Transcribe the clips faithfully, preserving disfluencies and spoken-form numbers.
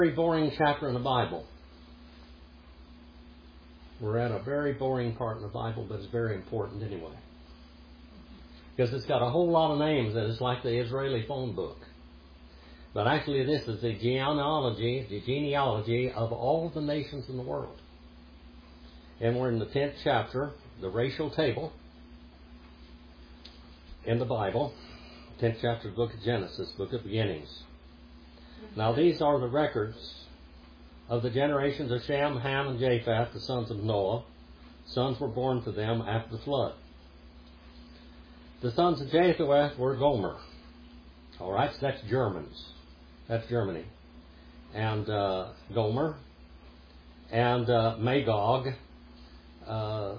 Very boring chapter in the Bible. We're at a very boring part in the Bible, but it's very important anyway. Because it's got a whole lot of names and it's like the Israeli phone book. But actually this is the genealogy, the genealogy of all the nations in the world. And we're in the tenth chapter, the racial table in the Bible. tenth chapter of the book of Genesis, book of beginnings. Now these are the records of the generations of Shem, Ham, and Japheth, the sons of Noah. Sons were born to them after the flood. The sons of Japheth were Gomer. All right, so that's Germans. That's Germany. And uh, Gomer. And uh, Magog. Uh,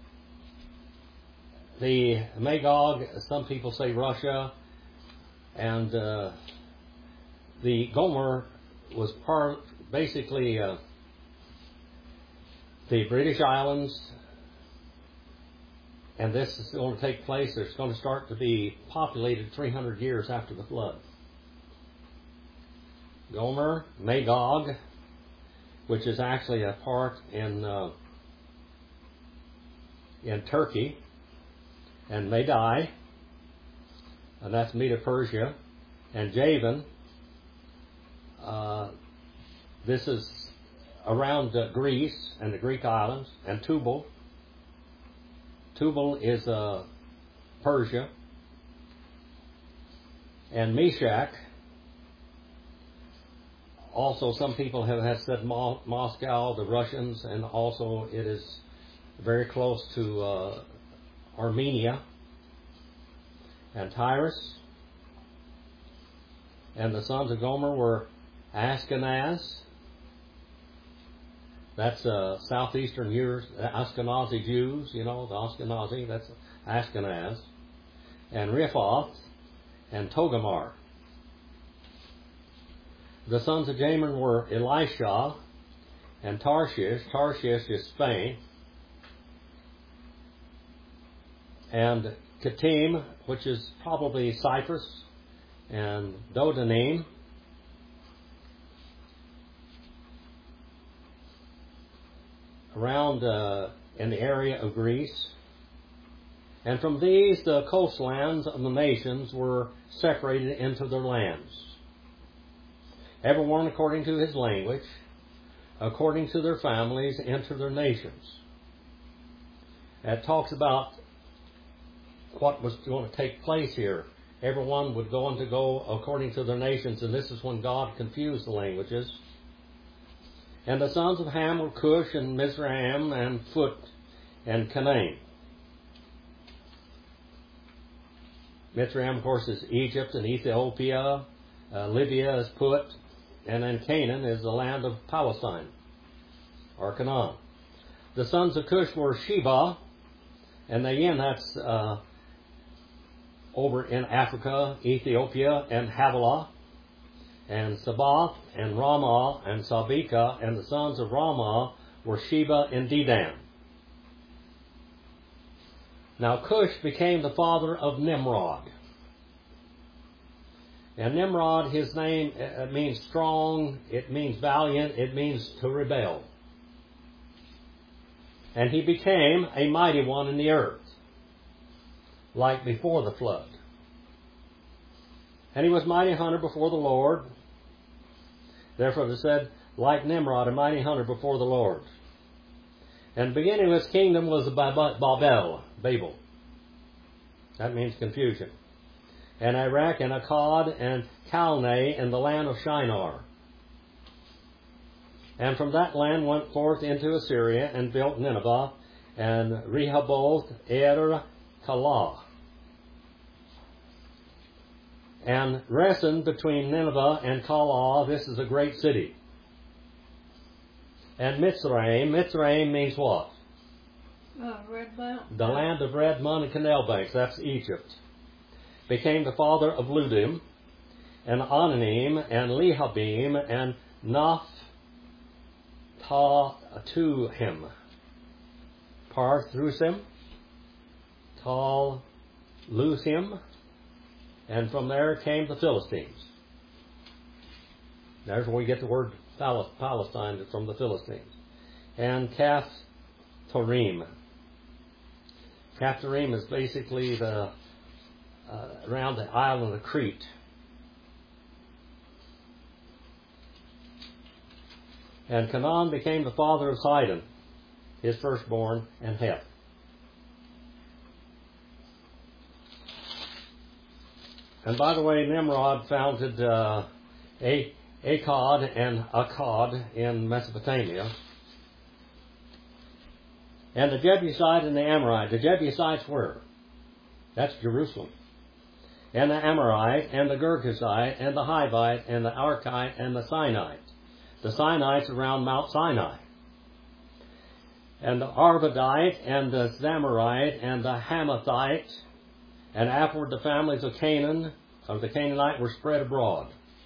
the Magog, some people say Russia. And uh, the Gomer was part, basically uh, the British Islands, and this is going to take place. It's going to start to be populated three hundred years after the flood. Gomer, Magog, which is actually a part in uh, in Turkey, and Madai, and that's Medo-Persia, and Javan. Uh, this is around uh, Greece and the Greek islands, and Tubal. Tubal is uh, Persia. And Meshach. Also, some people have, have said Mo- Moscow, the Russians, and also it is very close to uh, Armenia. And Tyrus. And the sons of Gomer were Ashkenaz. That's uh, southeastern Jews, Ashkenazi Jews, you know, the Ashkenazi, that's Ashkenaz. And Riphath and Togarmah. The sons of Jamin were Elisha and Tarshish. Tarshish is Spain. And Kittim, which is probably Cyprus, and Dodanim. Around uh, in the area of Greece. And from these, the coastlands of the nations were separated into their lands. Everyone according to his language, according to their families, into their nations. It talks about what was going to take place here. Everyone would go on to go according to their nations, and this is when God confused the languages. And the sons of Ham were Cush and Mizraim and Phut and Canaan. Mizraim, of course, is Egypt and Ethiopia. Uh, Libya is Put. And then Canaan is the land of Palestine, or Canaan. The sons of Cush were Sheba. And again, that's uh, over in Africa, Ethiopia, and Havilah. And Sabath, and Ramah, and Sabika, and the sons of Ramah were Sheba and Dedan. Now Cush became the father of Nimrod. And Nimrod, his name it means strong, it means valiant, it means to rebel. And he became a mighty one in the earth, like before the flood. And he was mighty hunter before the Lord. Therefore it said, like Nimrod, a mighty hunter before the Lord. And the beginning of his kingdom was Babel, Babel. That means confusion. And Iraq and Akkad and Calneh in the land of Shinar. And from that land went forth into Assyria and built Nineveh and Rehoboth, Er, Calah. And Resen between Nineveh and Calah, this is a great city. And Mitzrayim, Mitzrayim means what? Uh, red mountain. The land of red mud and canal banks, that's Egypt. Became the father of Ludim, and Ananim, and Lehabim, and Naphtatuhim. Parthusim, Tal Luthim, and from there came the Philistines. There's where we get the word Palestine from the Philistines. And Caphtorim. Caphtorim is basically the uh, around the island of Crete. And Canaan became the father of Sidon, his firstborn, and Heth. And by the way, Nimrod founded uh, Akkad and Akkad in Mesopotamia. And the Jebusite and the Amorite. The Jebusites were. That's Jerusalem. And the Amorite and the Girgashite and the Hivite and the Archite and the Sinite. The Sinites around Mount Sinai. And the Arvadite and the Zamorite and the Hamathite. And afterward the families of Canaan, of the Canaanite, were spread abroad.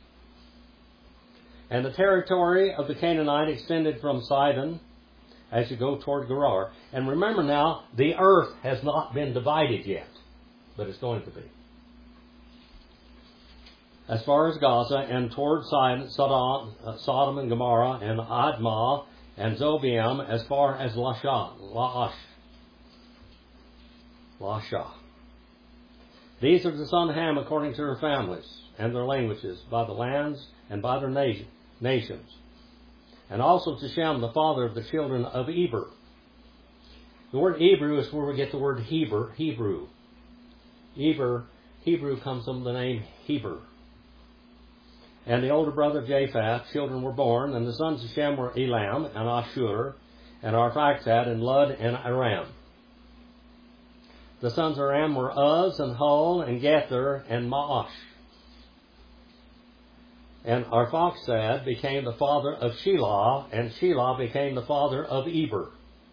And the territory of the Canaanite extended from Sidon as you go toward Gerar. And remember now, the earth has not been divided yet, but it's going to be. As far as Gaza and toward Sidon, Sodom, uh, Sodom and Gomorrah and Admah and Zobiam, as far as Lasha, Laash, Lasha. These are the sons of Ham according to their families and their languages, by the lands and by their nation, nations. And also to Shem, the father of the children of Eber. The word Hebrew is where we get the word Heber, Hebrew. Eber, Hebrew comes from the name Heber. And the older brother of Japheth, children were born, and the sons of Shem were Elam and Ashur and Arphaxad and Lud and Aram. The sons of Aram were Uz and Hul and Gether and Maash. And Arphaxad became the father of Shelah, and Shelah became the father of Eber.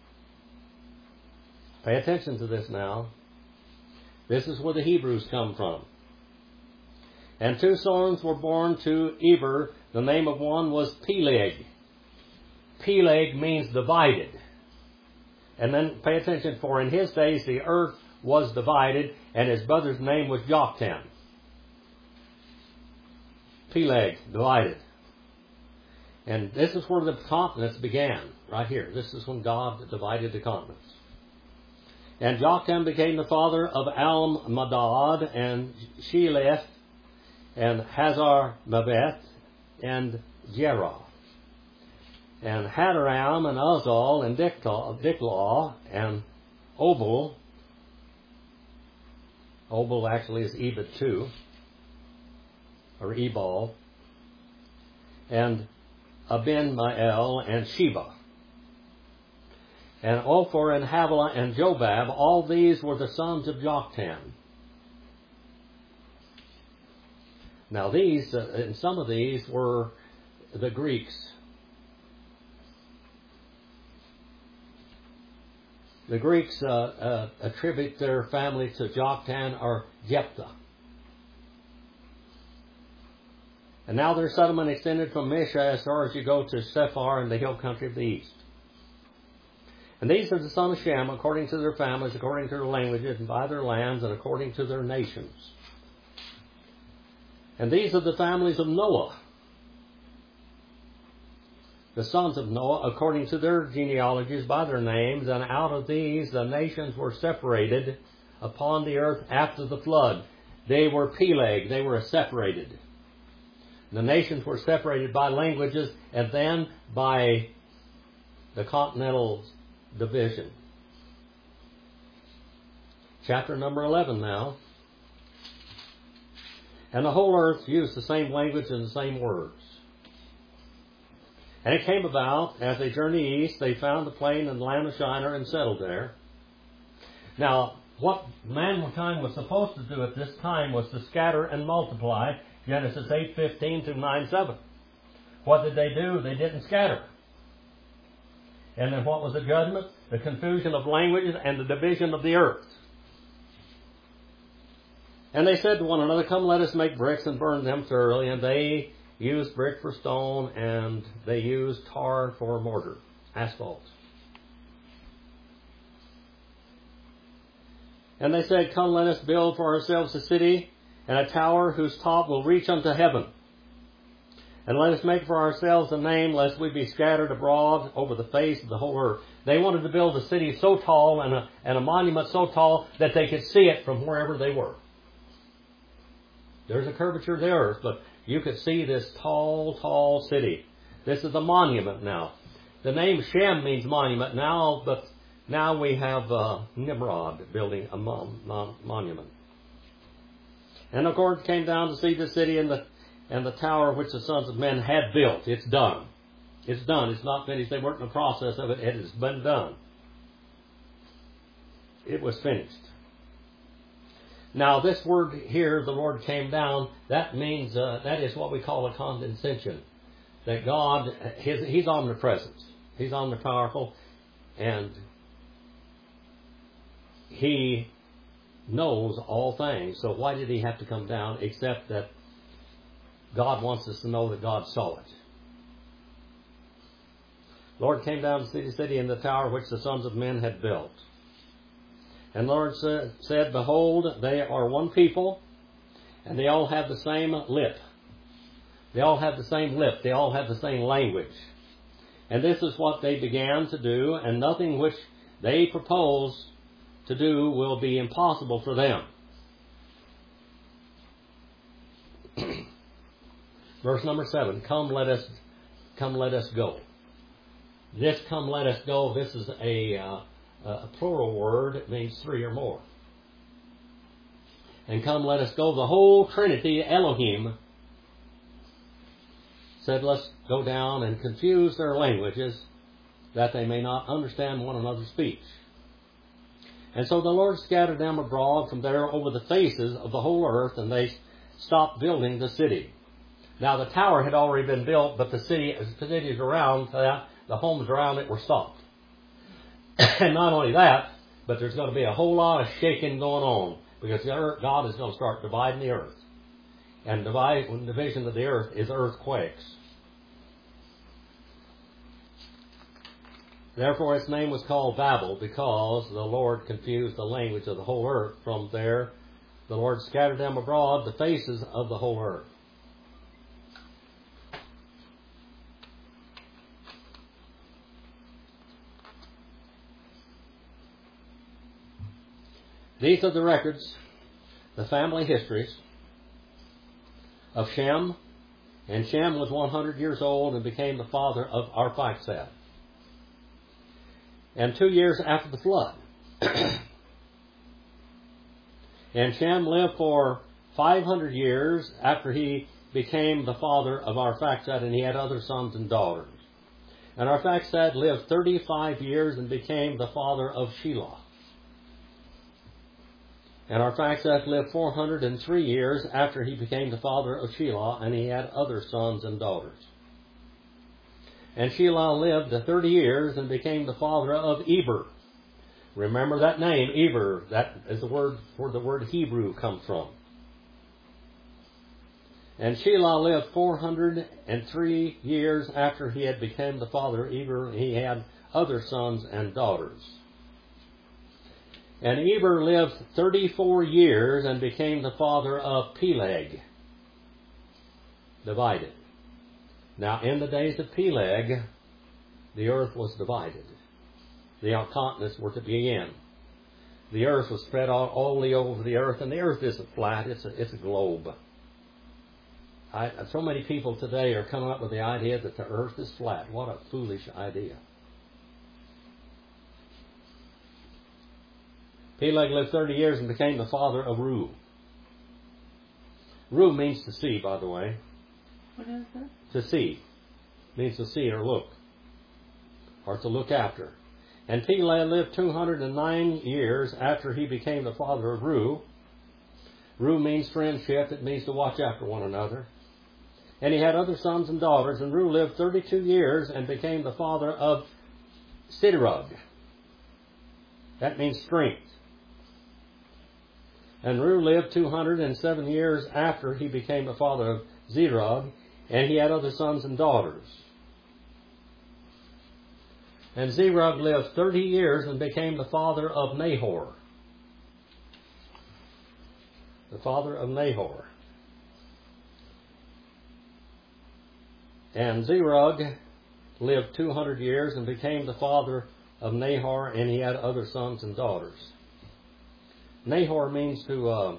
Pay attention to this now. This is where the Hebrews come from. And two sons were born to Eber. The name of one was Peleg. Peleg means divided. And then pay attention, for in his days the earth was divided, and his brother's name was Joktan. Peleg, divided. And this is where the continents began, right here. This is when God divided the continents. And Joktan became the father of Almadad and Sheleph and Hazar Mabeth and Jerah. And Hadaram and Uzal and Diklah and Obal. Obal actually is Ebed too, or Ebal. And Abin-Mael and Sheba. And Ophir and Havilah and Jobab, all these were the sons of Joktan. Now these, uh, and some of these were the Greeks. The Greeks uh, uh, attribute their family to Joktan or Jephthah. And now their settlement extended from Mesha as far as you go to Sephar in the hill country of the east. And these are the sons of Shem according to their families, according to their languages, and by their lands, and according to their nations. And these are the families of Noah. The sons of Noah, according to their genealogies, by their names, and out of these the nations were separated upon the earth after the flood. They were Peleg, they were separated. The nations were separated by languages and then by the continental division. Chapter number eleven now. And the whole earth used the same language and the same words. And it came about, as they journeyed east, they found the plain and the land of Shinar and settled there. Now, what mankind was supposed to do at this time was to scatter and multiply. Genesis eight fifteen through nine seven. What did they do? They didn't scatter. And then what was the judgment? The confusion of languages and the division of the earth. And they said to one another, "Come, let us make bricks and burn them thoroughly." And they used brick for stone, and they used tar for mortar, asphalt. And they said, "Come, let us build for ourselves a city and a tower whose top will reach unto heaven. And let us make for ourselves a name, lest we be scattered abroad over the face of the whole earth. They wanted to build a city so tall and a, and a monument so tall that they could see it from wherever they were. There's a curvature of the earth, but you could see this tall, tall city. This is a monument now. The name Shem means monument now, but now we have uh, Nimrod building a mon- mon- monument. And of course, came down to see the city and the and the tower which the sons of men had built. It's done. It's done. It's not finished. They weren't in the process of it. It has been done. It was finished. Now, this word here, the Lord came down, that means, uh, that is what we call a condescension. That God, his, He's omnipresent. He's omnipowerful. And He knows all things. So why did He have to come down except that God wants us to know that God saw it. The Lord came down to see the city and the tower which the sons of men had built. And the Lord said, Behold, they are one people, and they all have the same lip. They all have the same lip. They all have the same language. And this is what they began to do, and nothing which they propose to do will be impossible for them. Verse number seven, come let us come let us go. This come let us go, this is a, uh, a plural word. It means three or more. And come let us go, the whole Trinity, Elohim, said let's go down and confuse their languages that they may not understand one another's speech. And so the Lord scattered them abroad from there over the faces of the whole earth, and they stopped building the city. Now the tower had already been built, but the city, the cities around that, the homes around it were stopped. And not only that, but there's going to be a whole lot of shaking going on, because the earth, God is going to start dividing the earth. And divide, division of the earth is earthquakes. Therefore its name was called Babel, because the Lord confused the language of the whole earth. From there the Lord scattered them abroad the faces of the whole earth. These are the records, the family histories of Shem. And Shem was one hundred years old and became the father of Arphaxad. And two years after the flood. And Shem lived for five hundred years after he became the father of Arphaxad, and he had other sons and daughters. And Arphaxad lived thirty-five years and became the father of Shelah. And Arphaxad lived four hundred three years after he became the father of Shelah, and he had other sons and daughters. And Shelah lived thirty years and became the father of Eber. Remember that name, Eber. That is the word where the word Hebrew comes from. And Shelah lived four hundred three years after he had become the father of Eber. He had other sons and daughters. And Eber lived thirty-four years and became the father of Peleg. Divided. Now, in the days of Peleg, the earth was divided. The continents were to begin. The earth was spread out all over the earth, and the earth isn't flat, it's a, it's a globe. I, so many people today are coming up with the idea that the earth is flat. What a foolish idea. Peleg lived thirty years and became the father of Ru. Ru means to see, by the way. What is that? To see. Means to see or look. Or to look after. And Peleg lived two hundred nine years after he became the father of Ru. Ru means friendship. It means to watch after one another. And he had other sons and daughters. And Ru lived thirty-two years and became the father of Sidrug. That means strength. And Ru lived two hundred seven years after he became the father of Zerug, and he had other sons and daughters. And Zerug lived thirty years and became the father of Nahor. The father of Nahor. And Zerug lived two hundred years and became the father of Nahor, and he had other sons and daughters. Nahor means to uh,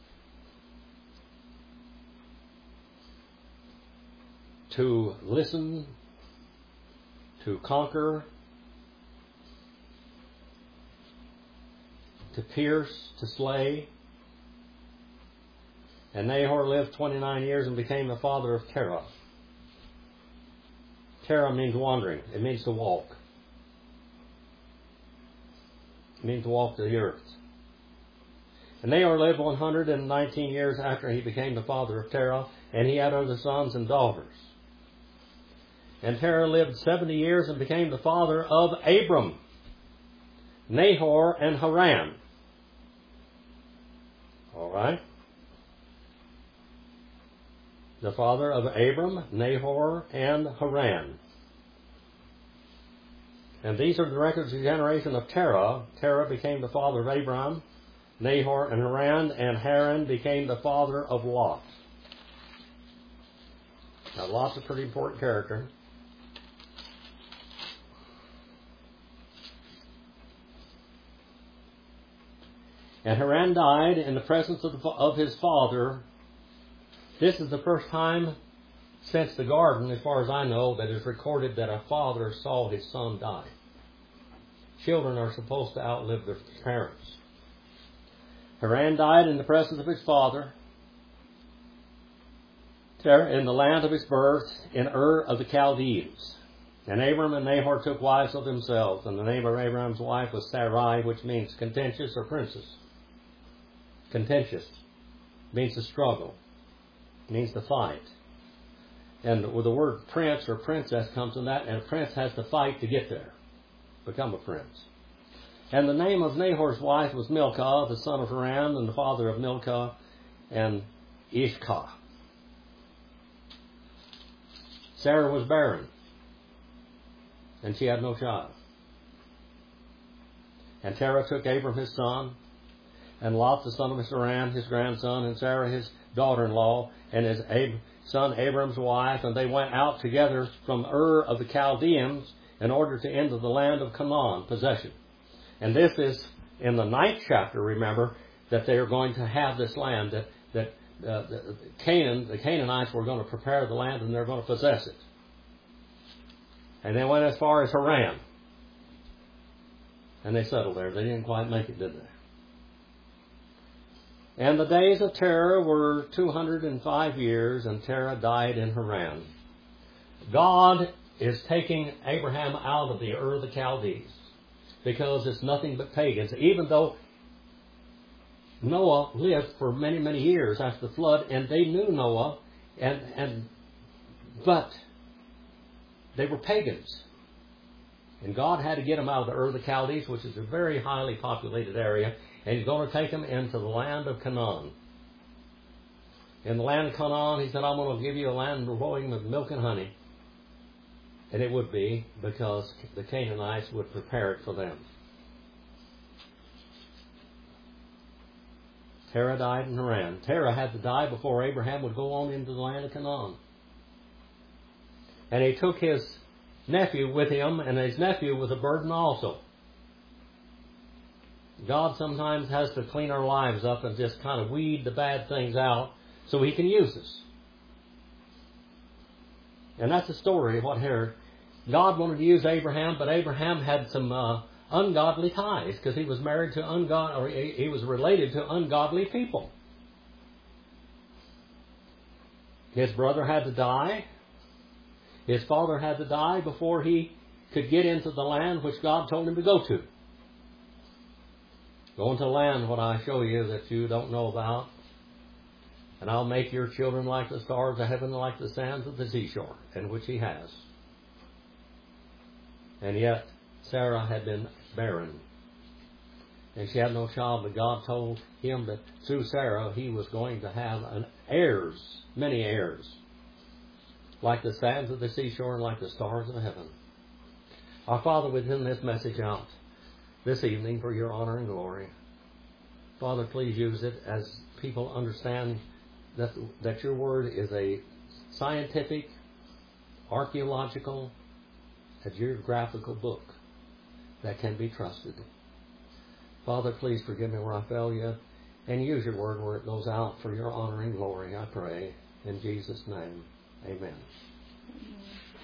to listen, to conquer, to pierce, to slay. And Nahor lived twenty-nine years and became the father of Terah. Terah means wandering. It means to walk. It means to walk the earth. And Nahor lived one hundred nineteen years after he became the father of Terah, and he had other sons and daughters. And Terah lived seventy years and became the father of Abram, Nahor, and Haran. All right? The father of Abram, Nahor, and Haran. And these are the records of the generation of Terah. Terah became the father of Abram, Nahor, and Haran, and Haran became the father of Lot. Now, Lot's a pretty important character. And Haran died in the presence of, the, of his father. This is the first time since the garden, as far as I know, that is recorded that a father saw his son die. Children are supposed to outlive their parents. Haran died in the presence of his father, in the land of his birth, in Ur of the Chaldeans. And Abram and Nahor took wives of themselves, and the name of Abram's wife was Sarai, which means contentious or princess. Contentious means to struggle, means to fight. And with the word prince or princess comes from that, and a prince has to fight to get there, become a prince. And the name of Nahor's wife was Milcah, the son of Haran, and the father of Milcah and Ishkah. Sarah was barren, and she had no child. And Terah took Abram his son, and Lot the son of Haran his grandson, and Sarah his daughter-in-law, and his Ab- son Abram's wife, and they went out together from Ur of the Chaldeans in order to enter the land of Canaan, possession. And this is in the ninth chapter, remember, that they are going to have this land, that, that uh, the Canaan, the Canaanites were going to prepare the land and they're going to possess it. And they went as far as Haran. And they settled there. They didn't quite make it, did they? And the days of Terah were two hundred five years, and Terah died in Haran. God is taking Abraham out of the Ur of the Chaldees, because it's nothing but pagans. Even though Noah lived for many, many years after the flood, and they knew Noah, and and but they were pagans. And God had to get them out of the Ur of the Chaldees, which is a very highly populated area, and He's going to take them into the land of Canaan. In the land of Canaan, He said, I'm going to give you a land flowing with milk and honey. And it would be because the Canaanites would prepare it for them. Terah died in Haran. Terah had to die before Abraham would go on into the land of Canaan. And he took his nephew with him, and his nephew was a burden also. God sometimes has to clean our lives up and just kind of weed the bad things out so He can use us. And that's the story of what here. God wanted to use Abraham, but Abraham had some uh, ungodly ties because he was married to ungod, or he, he was related to ungodly people. His brother had to die. His father had to die before he could get into the land which God told him to go to. Go into land what I show you that you don't know about. And I'll make your children like the stars of heaven, like the sands of the seashore, and which He has. And yet, Sarah had been barren. And she had no child, but God told him that through Sarah he was going to have an heirs, many heirs, like the sands of the seashore and like the stars of heaven. Our Father, we send this message out this evening for Your honor and glory. Father, please use it as people understand that that Your word is a scientific, archaeological, a geographical book that can be trusted. Father, please forgive me where I fail you, and use your word where it goes out for your honor and glory, I pray. In Jesus' name, amen. Amen.